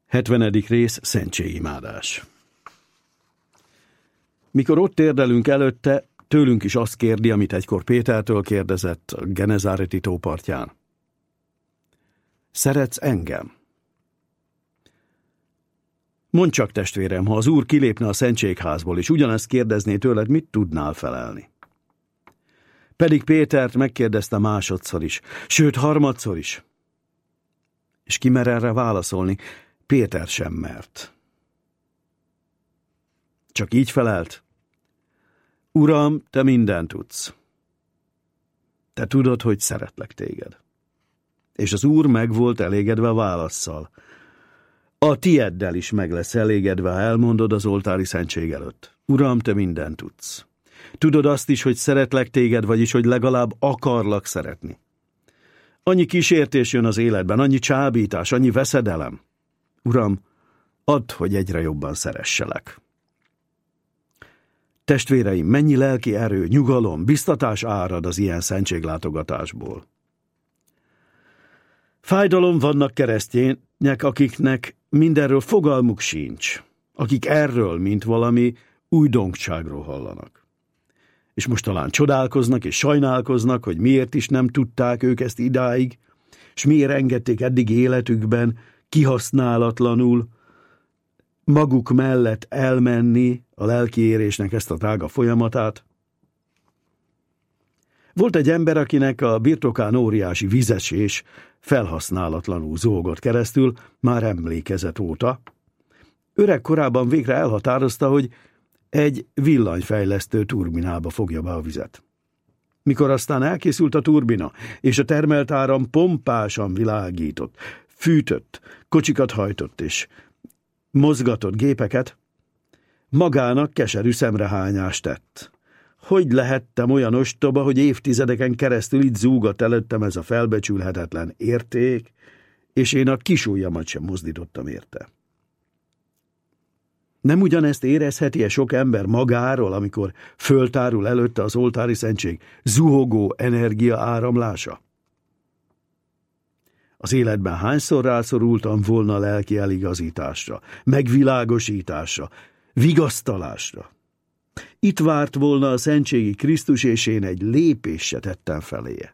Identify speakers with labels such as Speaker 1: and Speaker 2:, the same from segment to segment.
Speaker 1: 70. rész Szentségimádás. Mikor ott térdelünk előtte, tőlünk is azt kérdi, amit egykor Pétertől kérdezett a Genezáreti tó partján. Szeretsz engem? Mondd csak, testvérem, ha az Úr kilépne a szentségházból, és ugyanezt kérdezné tőled, mit tudnál felelni? Pedig Pétert megkérdezte másodszor is, sőt harmadszor is. És ki mer erre válaszolni? Péter sem mert. Csak így felelt: Uram, te mindent tudsz. Te tudod, hogy szeretlek téged. És az Úr meg volt elégedve a válasszal. A tieddel is meg lesz elégedve, ha elmondod az oltári szentség előtt. Uram, te mindent tudsz. Tudod azt is, hogy szeretlek téged, vagyis, hogy legalább akarlak szeretni. Annyi kísértés jön az életben, annyi csábítás, annyi veszedelem. Uram, add, hogy egyre jobban szeresselek. Testvéreim, mennyi lelki erő, nyugalom, biztatás árad az ilyen szentséglátogatásból. Fájdalom, vannak keresztények, akiknek mindenről fogalmuk sincs, akik erről, mint valami újdonságról hallanak. És most talán csodálkoznak és sajnálkoznak, hogy miért is nem tudták ők ezt idáig, és miért engedték eddig életükben kihasználatlanul maguk mellett elmenni a lelkiérésnek ezt a drága folyamatát. Volt egy ember, akinek a birtokán óriási vízesés felhasználatlanul zúgott keresztül, már emlékezet óta. Öreg korában végre elhatározta, hogy egy villanyfejlesztő turbinába fogja be a vizet. Mikor aztán elkészült a turbina, és a termelt áram pompásan világított, fűtött, kocsikat hajtott és mozgatott gépeket, magának keserű szemrehányást tett. Hogy lehettem olyan ostoba, hogy évtizedeken keresztül itt zúgott előttem ez a felbecsülhetetlen érték, és én a kis ujjamat sem mozdítottam érte. Nem ugyanezt érezheti-e sok ember magáról, amikor föltárul előtte az oltári szentség zuhogó energia áramlása? Az életben hányszor rászorultam volna lelki eligazításra, megvilágosításra, vigasztalásra? Itt várt volna a szentségi Krisztus, és én egy lépést se tettem feléje.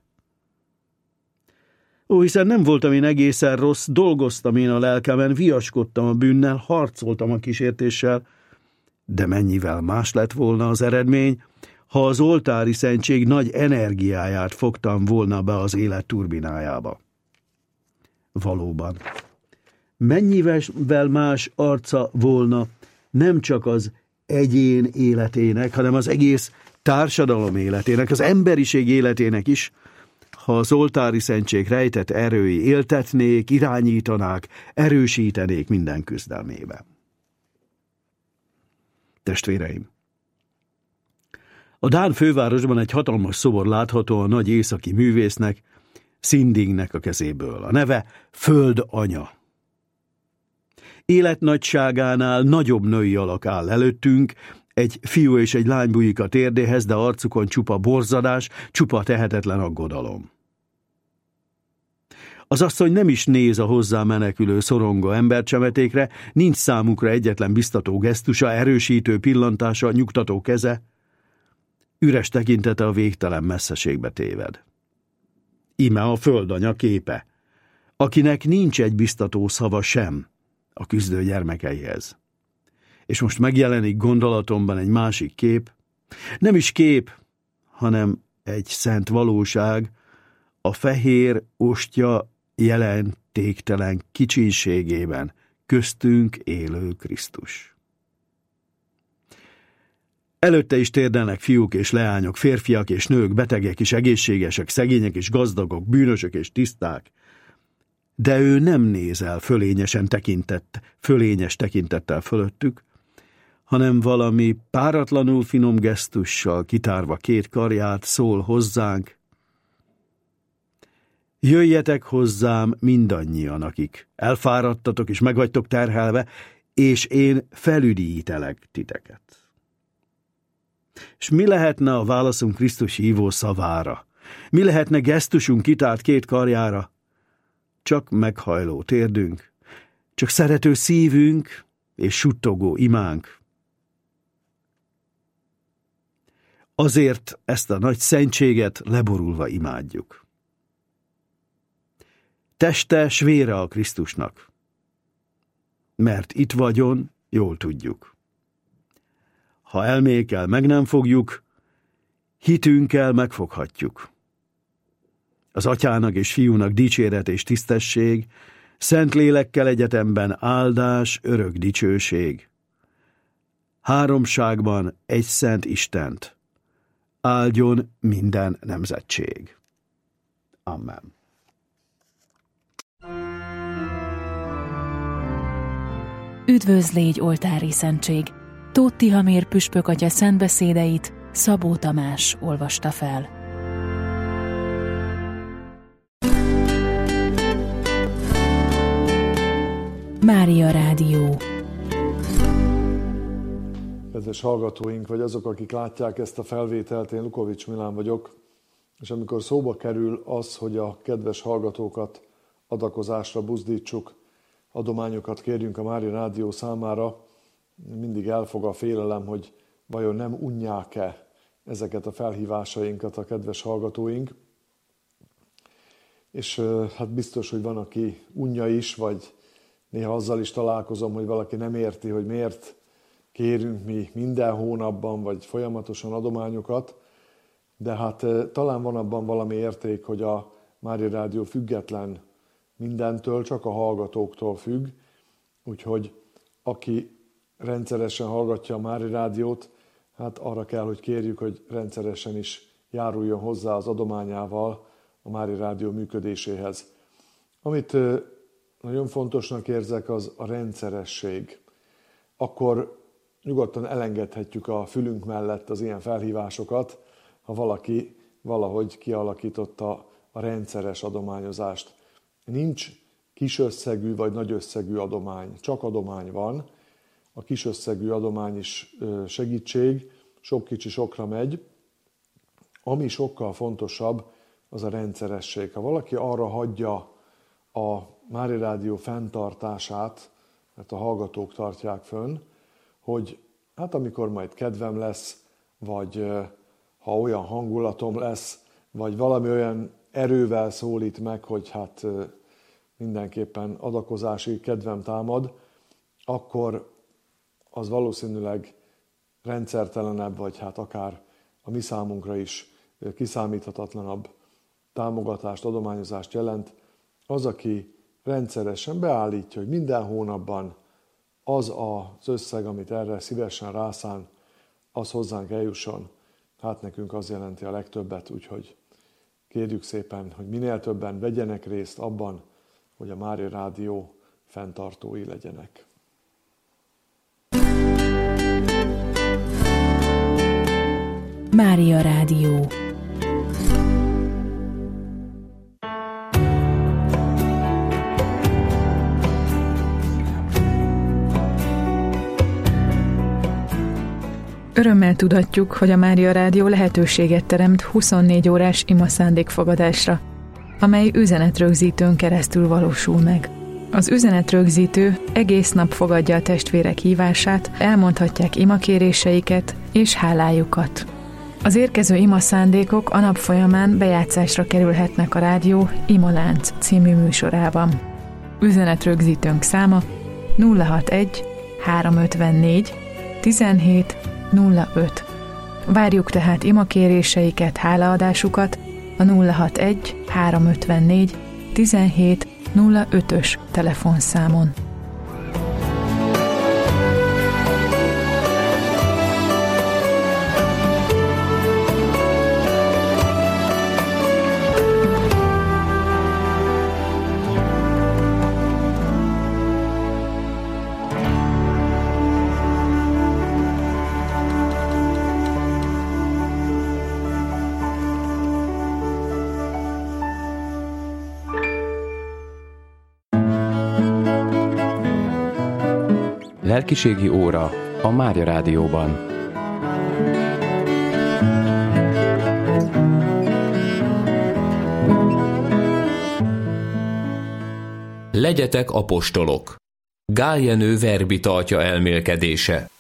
Speaker 1: Hiszen nem voltam én egészen rossz, dolgoztam én a lelkemen, viaskodtam a bűnnel, harcoltam a kísértéssel, de mennyivel más lett volna az eredmény, ha az oltári szentség nagy energiáját fogtam volna be az élet turbinájába. Valóban, mennyivel más arca volna nem csak az egyén életének, hanem az egész társadalom életének, az emberiség életének is, ha az oltári szentség rejtett erői éltetnék, irányítanák, erősítenék minden küzdelmében. Testvéreim! A dán fővárosban egy hatalmas szobor látható a nagy északi művésznek, Sindingnek a kezéből. A neve Föld Anya. Életnagyságánál nagyobb női alak áll előttünk, egy fiú és egy lány bújik a térdéhez, de arcukon csupa borzadás, csupa tehetetlen aggodalom. Az asszony nem is néz a hozzá menekülő szorongó embercsemetékre, nincs számukra egyetlen biztató gesztusa, erősítő pillantása, nyugtató keze. Üres tekintete a végtelen messzeségbe téved. Íme a Földanya képe, akinek nincs egy biztató szava sem a küzdő gyermekeihez. És most megjelenik gondolatomban egy másik kép, nem is kép, hanem egy szent valóság, a fehér ostya jelentéktelen kicsinségében köztünk élő Krisztus. Előtte is térdelnek fiúk és leányok, férfiak és nők, betegek és egészségesek, szegények és gazdagok, bűnösök és tiszták, de ő nem néz el fölényes tekintettel fölöttük, hanem valami páratlanul finom gesztussal kitárva két karját szól hozzánk: jöjjetek hozzám mindannyian, akik elfáradtatok és meg vagytok terhelve, és én felüdítelek titeket. És mi lehetne a válaszunk Krisztus hívó szavára? Mi lehetne gesztusunk kitárt két karjára? Csak meghajló térdünk, csak szerető szívünk és suttogó imánk. Azért ezt a nagy szentséget leborulva imádjuk. Teste s vére a Krisztusnak, mert itt vagyon, jól tudjuk. Ha elmékkel meg nem fogjuk, hitünkkel megfoghatjuk. Az Atyának és Fiúnak dicséret és tisztesség, Szentlélekkel egyetemben áldás, örök dicsőség. Háromságban egy szent Istent, áldjon minden nemzetség. Amen.
Speaker 2: Üdvözl légy, oltári szentség! Tóth Tihamér püspök atya szentbeszédeit Szabó Tamás olvasta fel. Mária Rádió.
Speaker 3: Kedves hallgatóink, vagy azok, akik látják ezt a felvételt, én Lukovics Milán vagyok, és amikor szóba kerül az, hogy a kedves hallgatókat adakozásra buzdítsuk, adományokat kérjünk a Mária Rádió számára, mindig elfog a félelem, hogy vajon nem unják-e ezeket a felhívásainkat a kedves hallgatóink. És hát biztos, hogy van, aki unja is, vagy néha azzal is találkozom, hogy valaki nem érti, hogy miért kérünk mi minden hónapban, vagy folyamatosan adományokat, de hát talán van abban valami érték, hogy a Mária Rádió független mindentől, csak a hallgatóktól függ, úgyhogy aki rendszeresen hallgatja a Mária Rádiót, hát arra kell, hogy kérjük, hogy rendszeresen is járuljon hozzá az adományával a Mária Rádió működéséhez. Amit nagyon fontosnak érzek, az a rendszeresség. Akkor nyugodtan elengedhetjük a fülünk mellett az ilyen felhívásokat, ha valaki valahogy kialakította a rendszeres adományozást. Nincs kis összegű vagy nagy összegű adomány, csak adomány van. A kis összegű adomány is segítség, sok kicsi sokra megy. Ami sokkal fontosabb, az a rendszeresség. Ha valaki arra hagyja a Mária Rádió fenntartását, mert a hallgatók tartják fönn, hogy hát amikor majd kedvem lesz, vagy ha olyan hangulatom lesz, vagy valami olyan erővel szólít meg, hogy hát mindenképpen adakozási kedvem támad, akkor az valószínűleg rendszertelenebb, vagy hát akár a mi számunkra is kiszámíthatatlanabb támogatást, adományozást jelent. Az, aki rendszeresen beállítja, hogy minden hónapban az az összeg, amit erre szívesen rászán, az hozzánk eljusson. Hát nekünk az jelenti a legtöbbet, úgyhogy kérjük szépen, hogy minél többen vegyenek részt abban, hogy a Mária Rádió fenntartói legyenek.
Speaker 2: Mária Rádió. Örömmel tudatjuk, hogy a Mária Rádió lehetőséget teremt 24 órás ima szándékfogadásra, amely üzenetrögzítőn keresztül valósul meg. Az üzenetrögzítő egész nap fogadja a testvérek hívását, elmondhatják imakéréseiket és hálájukat. Az érkező ima szándékok a nap folyamán bejátszásra kerülhetnek a rádió Imalánc című műsorában. Üzenetrögzítőnk száma 061 354 17 05. Várjuk tehát imakéréseiket, hálaadásukat a 061 354 17 05-ös telefonszámon.
Speaker 4: Lelkiségi óra a Mária Rádióban.
Speaker 5: Legyetek apostolok! Gál Jenő verbitaltja elmélkedése.